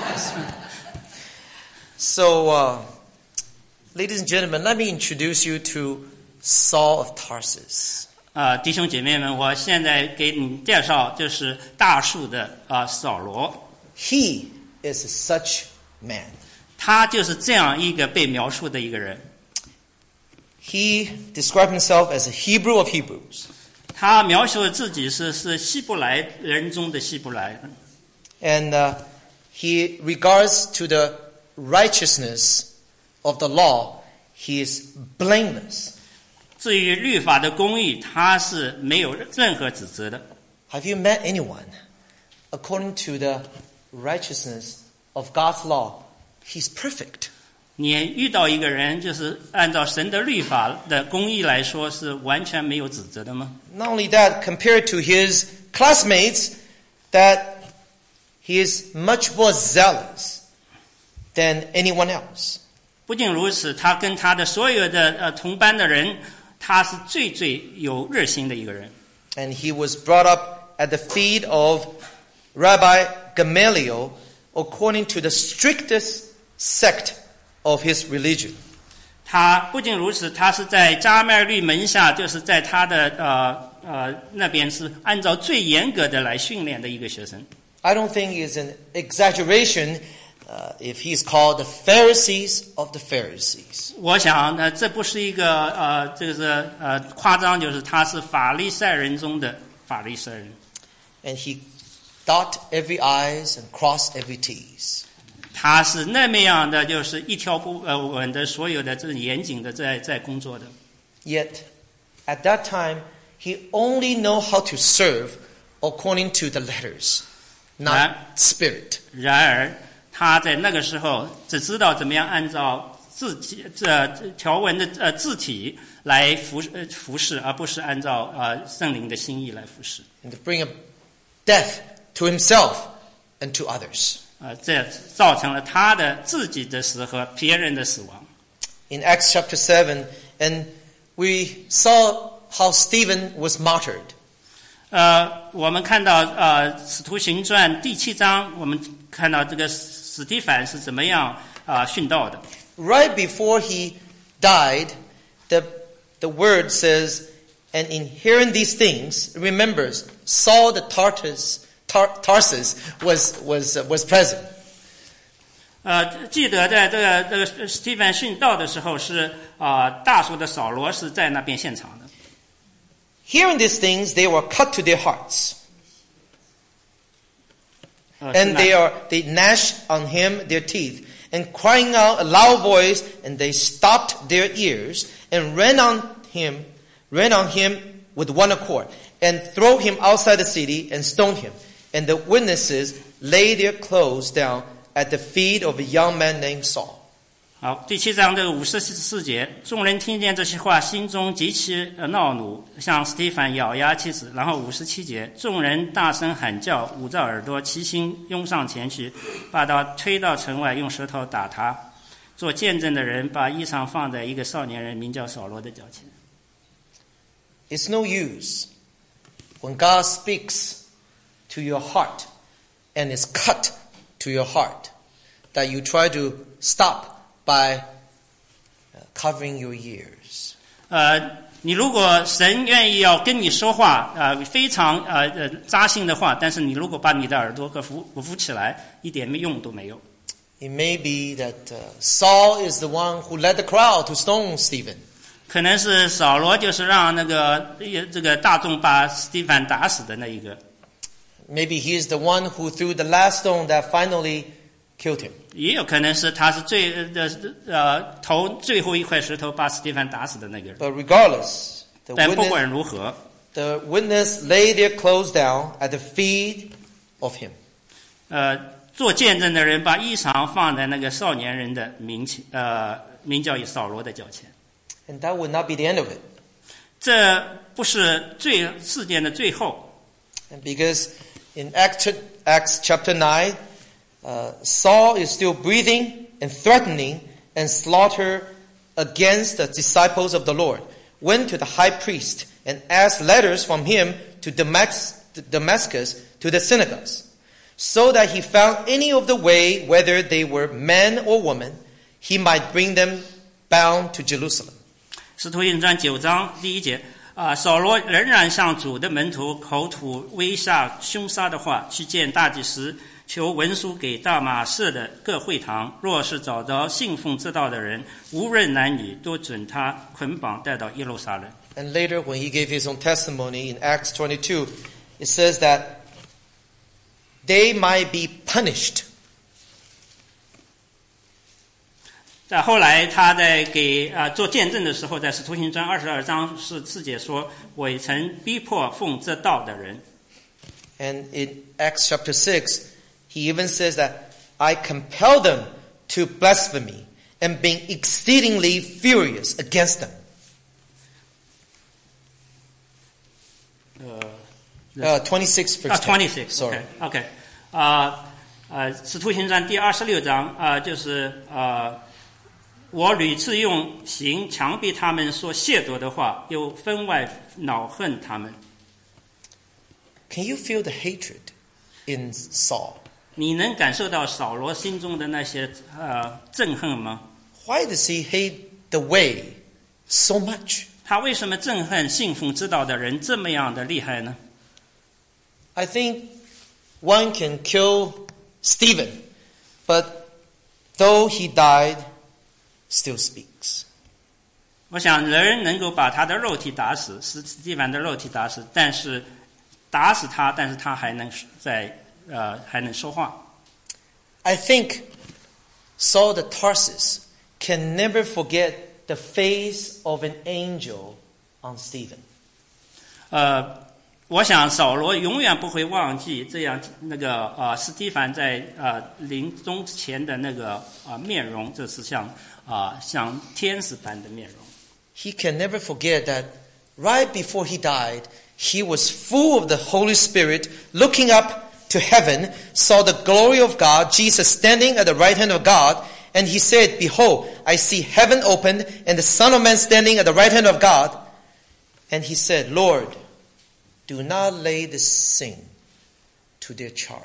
So, uh, ladies and gentlemen, let me introduce you to Saul of Tarsus. 啊，弟兄姐妹们，我现在给你介绍就是大树的啊扫罗， He is such man. 他就是这样一个被描述的一个人。 He described himself as a Hebrew of Hebrews. 他描述自己是是希伯来人中的希伯来， And uh, he regards to the righteousness of the law, he is blameless. 至于律法的公义，他是没有任何指责的。 Have you met anyone according to the righteousness of God's law? He's perfect. 你遇到一个人，就是按照神的律法的公义来说，是完全没有指责的吗？ Not only that, compared to his classmates, that he is much more zealous than anyone else. 不仅如此，他跟他的所有的呃同班的人，他是最最有热心的一个人。 And he was brought up at the feet of Rabbi Gamaliel according to the strictest sect of his religion. 他不仅如此，他是在加麦律门下，就是在他的呃呃那边是按照最严格的来训练的一个学生。 I don't think it's an exaggeration uh, if he's called the Pharisees of the Pharisees. 我想呢，这不是一个呃这个是呃夸张，就是他是法利赛人中的法利赛人。 And he dot every I's and cross every T's. 他是那么样的，就是一条不呃稳的，所有的这严谨的在在工作的。 Yet, at that time, he only know how to serve according to the letters, not spirit. 然而他在那个时候只知道怎么样按照字体这条文的呃字体来服呃服侍，而不是按照呃圣灵的心意来服侍。 And to bring a death to himself and to others. 呃，这造成了他的自己的死和别人的死亡。 In Acts chapter seven, and we saw how Stephen was martyred. 呃，我们看到呃《使徒行传》第七章，我们看到这个史蒂凡是怎么样啊、呃、殉道的。 Right before he died, the the word says, and in hearing these things, remembers Saul the Tarsus, Tar, Tarsus was was uh, was present. 呃，记得在这个这个史蒂凡殉道的时候是啊、呃，大数的扫罗是在那边现场的。 Hearing these things, they were cut to their hearts, 呃 and they are they gnashed on him their teeth, and crying out a loud voice, and they stopped their ears and ran on him, ran on him with one accord, and threw him outside the city and stoned him. And the witnesses laid their clothes down at the feet of a young man named Saul. 好，第七章的五十四节，众人听见这些话，心中极其恼怒，向斯蒂凡咬牙切齿。然后五十七节，众人大声喊叫，捂着耳朵，齐心拥上前去，把他推到城外，用舌头打他。做见证的人把衣裳放在一个少年人名叫扫罗的脚前。 It's no use when God speaks to your heart and is cut to your heart that you try to stop by covering your ears. 呃，你如果神愿意要跟你说话，呃，非常呃呃扎心的话，但是你如果把你的耳朵给捂捂起来，一点用都没有。 It may be that uh, Saul is the one who led the crowd to stone Stephen. 可能是扫罗就是让那个这个大众把斯蒂凡打死的那一个。 Maybe he is the one who threw the last stone that finally killed him. 也有可能是他是最的呃头最后一块石头把斯蒂凡打死的那个人。 But regardless, the 但不 witness, 管如何， the witness laid their clothes down at the feet of him. 呃，做见证的人把衣裳放在那个少年人的名前，呃，名叫扫罗的脚前。 And that would not be the end of it. 这不是最事件的最后。 And because in Acts, Acts chapter nine, uh, Saul is still breathing and threatening and slaughter against the disciples of the Lord, went to the high priest and asked letters from him to Damascus to the synagogues, so that he found any of the way, whether they were men or women, he might bring them bound to Jerusalem. 使徒行传九章第一节啊，扫罗仍然向主的门徒口吐威吓凶杀的话，去见大祭司，求文书给大马士的各会堂，若是找着信奉这道的人，无论男女，都准他捆绑带到耶路撒冷。 And later, when he gave his own testimony in Acts twenty-two, it says that they might be punished. 在后来，他在给啊、呃、做见证的时候，在使徒行传二十二章是四节说：“我也曾逼迫奉这道的人。” And in Acts chapter six, he even says that I compelled them to blasphemy and being exceedingly furious against them. 呃 Uh, twenty-six verse 啊 ten. ，twenty-six， Sorry. OK，啊呃，使徒行传第二十六章啊、呃，就是呃，我屡次用刑强逼他们说亵渎的话，又分外恼恨他们。 Can you feel the hatred in Saul? 你能感受到扫罗心中的那些呃憎恨吗？ Why does he hate the way so much? 他为什么憎恨信奉之道的人这么样的厉害呢？ I think one can kill Stephen, but though he died, still speaks. 我想人能够把他的肉体打死，使史蒂凡的肉体打死，但是打死他，但是他还能在呃还能说话。 I think Saul the Tarsus can never forget the face of an angel on Stephen. 呃， 我想扫罗永远不会忘记这样那个呃斯蒂凡在呃临终前的那个啊、呃、面容，这是像啊、呃、像天使般的面容。 He can never forget that right before he died, he was full of the Holy Spirit, looking up to heaven, saw the glory of God, Jesus standing at the right hand of God, and he said, "Behold, I see heaven opened and the Son of Man standing at the right hand of God." And he said, "Lord, do not lay this sin to their charge."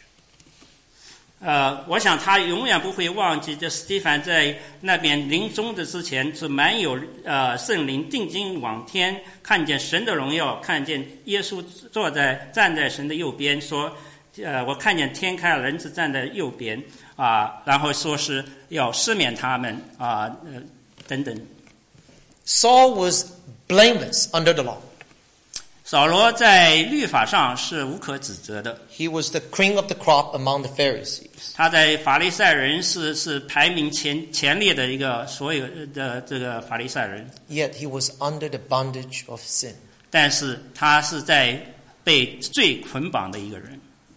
呃，我想他永远不会忘记，这斯蒂凡在那边临终的之前是满有呃圣灵定睛往天，看见神的荣耀，看见耶稣坐在站在神的右边，说，呃，我看见天开了，人子站在右边啊、呃，然后说是要赦免他们啊，呃，等等。 Saul was blameless under the law. 扫罗在律法上是无可指责的。 He was the cream of the crop among the Pharisees. 他在法利赛人是是排名前前列的一个所有的这个法利赛人。 Yet he was under the bondage of sin. 但是他是在被罪捆绑的一个人。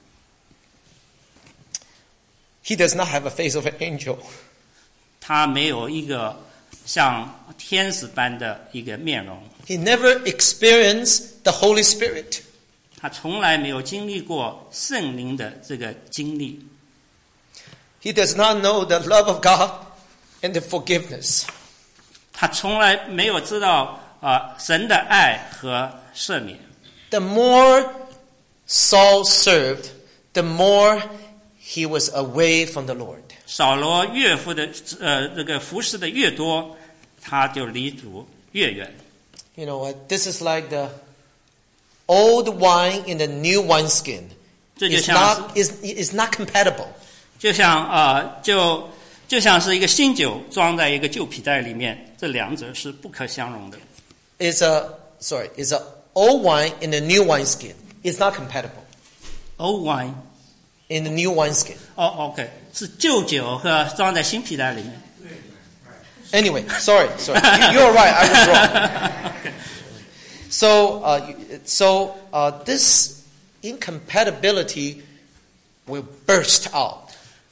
He does not have a face of an angel. 他没有一个像天使般的一个面容。 He never experienced the Holy Spirit. 他从来没有经历过圣灵的这个经历。 He does not know the love of God and the forgiveness. 他从来没有知道啊、呃、神的爱和赦免。 The more Saul served, the more he was away from the Lord. 扫罗越服的呃这个服侍的越多，他就离主越远。 You know what? This is like the old wine in the new wineskin. 这就 It's 像 not, is is not compatible. 就像啊、呃，就就像是一个新酒装在一个旧皮袋里面，这两者是不可相容的。 It's a sorry, it's a old wine in the new wineskin. It's not compatible. Old wine in the new wineskin. 哦、oh, ，OK， 是旧酒和装在新皮袋里面。 Anyway, sorry, sorry. You, you're right. I was wrong. Okay. So, uh, so uh, this incompatibility will burst out.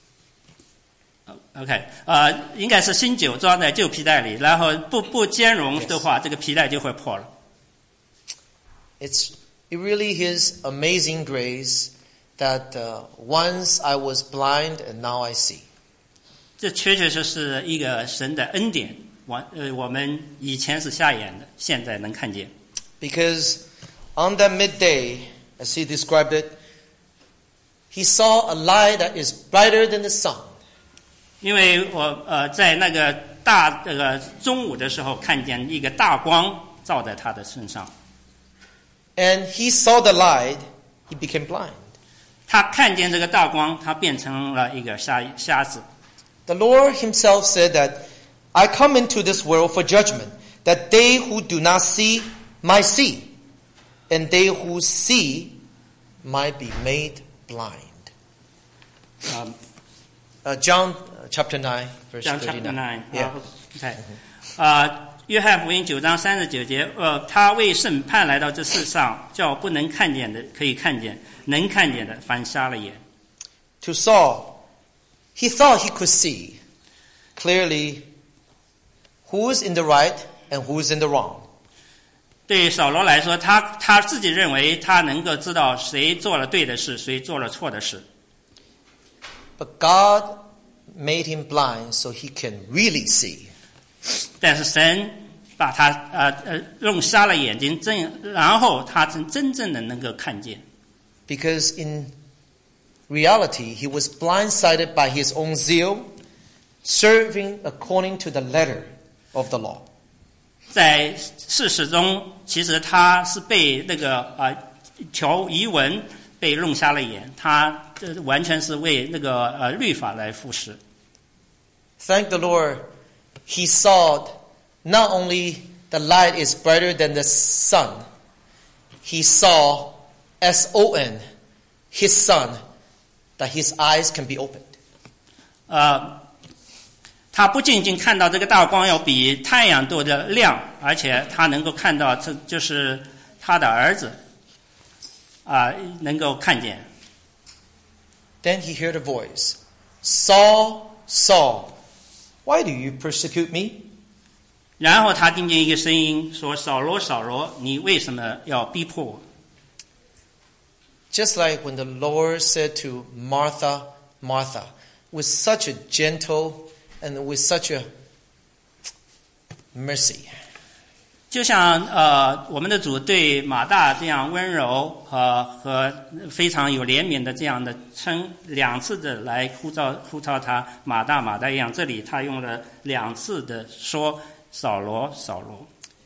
OK， 呃，应该是新酒装在旧皮袋里，然后不不兼容的话， Yes. 这个皮袋就会破了。 It's it really His amazing grace that uh, once I was blind and now I see. 这确确实实一个神的恩典，我呃我们以前是瞎眼的，现在能看见。 Because on that midday, as he described it, he saw a light that is brighter than the sun. 因为我呃在那个大这个中午的时候，看见一个大光照在他的身上。 And he saw the light, he became blind. 他看见这个大光，他变成了一个瞎瞎子。 The Lord himself said that, I come into this world for judgment, that they who do not see might see, and they who see might be made blind. Um, uh, John uh, chapter nine, verse John thirty-nine. chapter nine. Yeah. OK， 啊，约翰福音九章三十九节，呃，他为审判来到这世上，叫不能看见的可以看见，能看见的反瞎了眼。 To Saul, he thought he could see clearly who's in the right and who's in the wrong. 对扫罗来说，他他自己认为他能够知道谁做了对的事，谁做了错的事。 But God made him blind so he can really see. 但是神把他呃呃弄瞎了眼睛，真然后他真真正的能够看见。 Because in reality, he was blindsided by his own zeal, serving according to the letter of the law. 在事实中，其实他是被那个啊、呃、条遗文被弄瞎了眼，他这完全是为那个呃律法来服侍。 Thank the Lord, he saw not only the light is brighter than the sun, he saw S O N, his son, that his eyes can be opened. 呃，他不仅仅看到这个大光要比太阳多的亮，而且他能够看到这就是他的儿子。 啊、呃、能够看见。 Then he heard a voice, Saul, Saul, why do you persecute me? 然后他听见一个声音说：“扫罗，扫罗，你为什么要逼迫我？” Just like when the Lord said to Martha, Martha, with such a gentle and with such a mercy. 就像呃，我们的主对马大这样温柔和和非常有怜悯的这样的称两次的来呼召呼召他马大马大一样，这里他用了两次的说扫罗扫罗。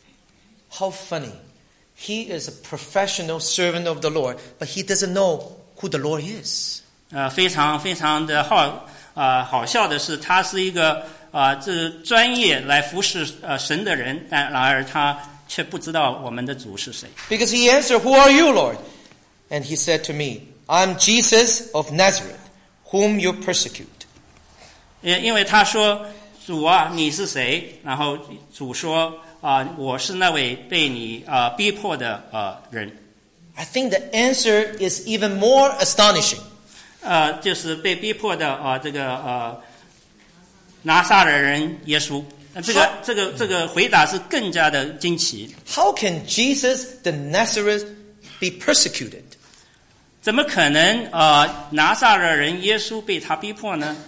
How funny. He is a professional servant of the Lord, but he doesn't know who the Lord is. 呃，非常非常的好呃好笑的是，他是一个啊，这专业来服侍呃神的人，但然而他却不知道我们的主是谁。 Because he answered, Who are you, Lord? And he said to me, I'm Jesus of Nazareth, whom you persecute. 因因为他说，主啊，你是谁？然后主说啊、呃，我是那位被你啊、呃、逼迫的呃人。 I think the answer is even more astonishing. 呃，就是被逼迫的啊、呃、这个呃。拿撒勒人耶稣，这个这个这个回答是更加的惊奇。 How can Jesus the Nazareth be persecuted? 怎么可能呃拿撒勒人耶稣被他逼迫呢？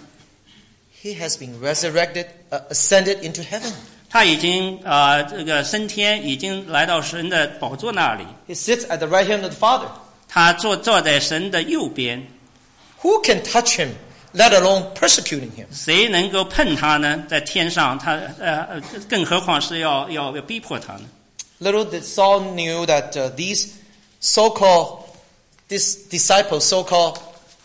He has been resurrected, uh, ascended into heaven. 他已经呃这个升天，已经来到神的宝座那里。 He sits at the right hand of the Father. 他坐坐在神的右边。 Who can touch him? Let alone persecuting him. 谁能够碰他呢？在天上，他呃，更何况是要要要逼迫他呢 Little did Saul knew that uh, these so-called, these disciples, so-called,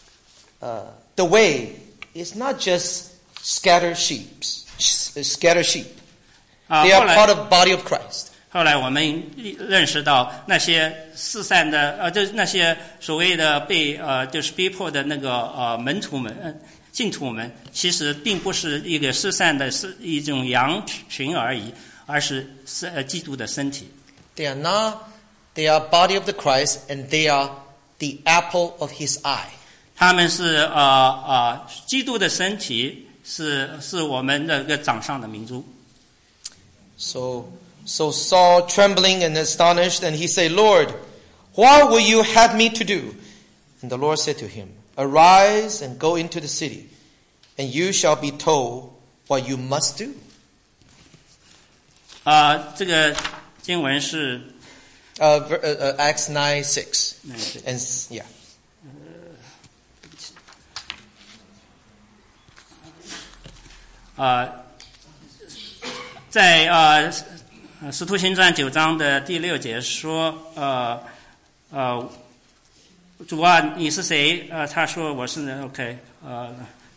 uh, the way is not just scattered sheep, scattered sheep. They are part of the body of Christ. 后来我们认识到那些四散的呃，就那些所谓的被呃就是逼迫的那个呃门徒们、呃、信徒们，其实并不是一个四散的是一种羊群而已，而是是呃基督的身体。 They are not. They are body of the Christ, and they are the apple of His eye. 他们是呃呃基督的身体，是是我们的一个掌上的明珠。 So. So Saul, trembling and astonished, and he said, Lord, what will you have me to do? And the Lord said to him, Arise and go into the city, and you shall be told what you must do. 啊、呃，这个经文是 uh, uh, Acts nine six. And yeah. 啊、呃，在啊。呃《使徒行传》九章的第六节说：“呃，呃，主啊，你是谁？”呃，他说：“我是 OK。”呃，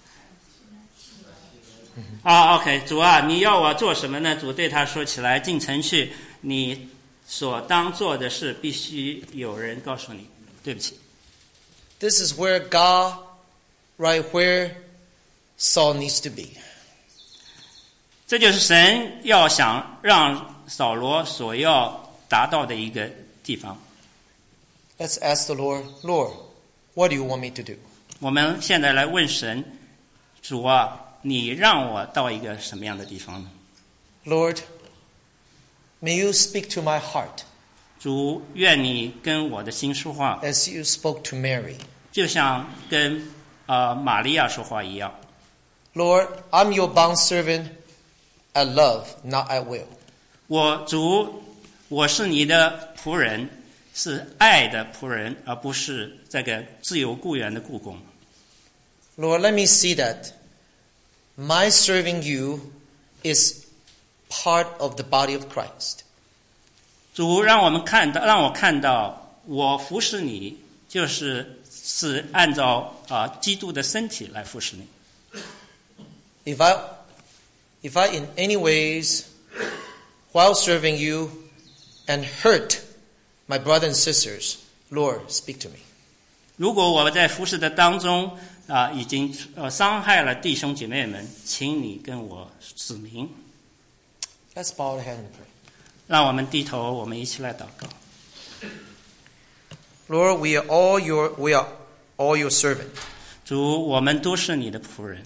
啊 ，OK， 主啊，你要我做什么呢？主对他说：“起来，进城去，你所当做的事，必须有人告诉你。”对不起。 This is where God, right where Saul needs to be. 这就是神要想让扫罗所要达到的一个地方。 Let's ask the Lord, Lord, what do you want me to do? 我们现在来问神，主啊，你让我到一个什么样的地方呢 Lord, may you speak to my heart. 主，愿你跟我的心说话， As you spoke to Mary. 就像跟呃玛利亚说话一样。 Lord, I'm your bondservant at love, not at will. 我主，我是你的仆人，是爱的仆人，而不是这个自由雇员的雇工。 Lord, let me see that my serving you is part of the body of Christ. 主，让我们看到，让我看到，我服侍你，就是是按照啊、呃、基督的身体来服侍你。 If I, if I in any ways, while serving you, and hurt my brothers and sisters, Lord, speak to me. 如果我在服侍的当中啊、呃，已经呃伤害了弟兄姐妹们，请你跟我指明。 Let's bow our head and pray. 让我们低头，我们一起来祷告。 Lord, we are all your, we are all your servant. 主，我们都是你的仆人。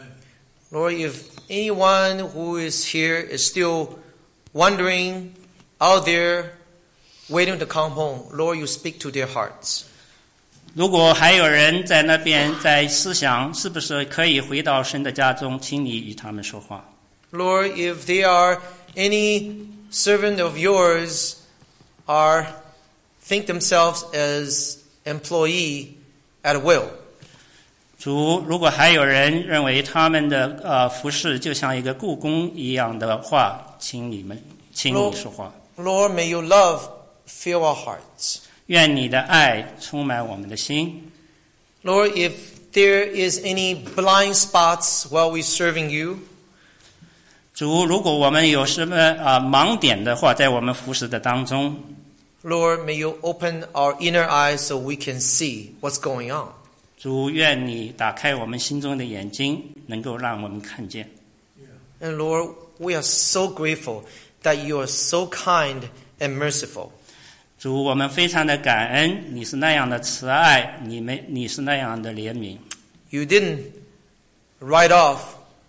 Lord, if anyone who is here is still wondering out there, waiting to come home, Lord, you speak to their hearts. 如果还有人在那边在思想是不是可以回到神的家中，请你与他们说话。 Lord, if there are any servant of yours are think themselves as employee at will. 主，如果还有人认为他们的呃服侍就像一个雇工一样的话，请你们，请你说话。 Lord, may your love fill our hearts. 愿你的爱充满我们的心。 Lord, if there is any blind spots while we're serving you, 主，如果我们有什么啊、呃、盲点的话，在我们服侍的当中， Lord, may you open our inner eyes so we can see what's going on. 主，愿你打开我们心中的眼睛，能够让我们看见。 And Lord, we are so grateful that you are so kind and merciful. 主，我们非常的感恩，你是那样的慈爱，你们你是那样的怜悯。 You didn't write off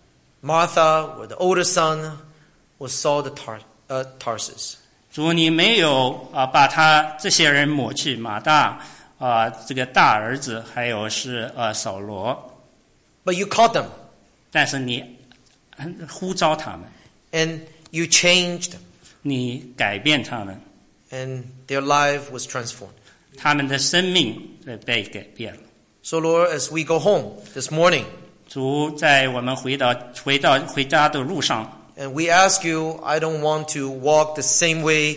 Martha or the older son or Saul the Tar, uh, Tarsus. 主，你没有啊把他这些人抹去，马大啊这个大儿子，还有是呃扫罗， But you called them 但是你呼召他们， and you changed them 你改变他们， and their life was transformed. 他们的生命呃被改变了。 So Lord, as we go home this morning, 主，在我们回到回到回家的路上， and we ask you, I don't want to walk the same way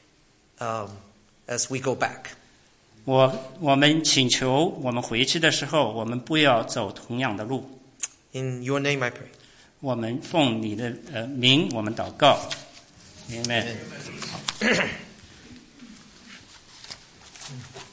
um, as we go back. 我我们请求我们回去的时候，我们不要走同样的路。 In your name I pray. 我们奉你的呃名，我们祷告。Amen。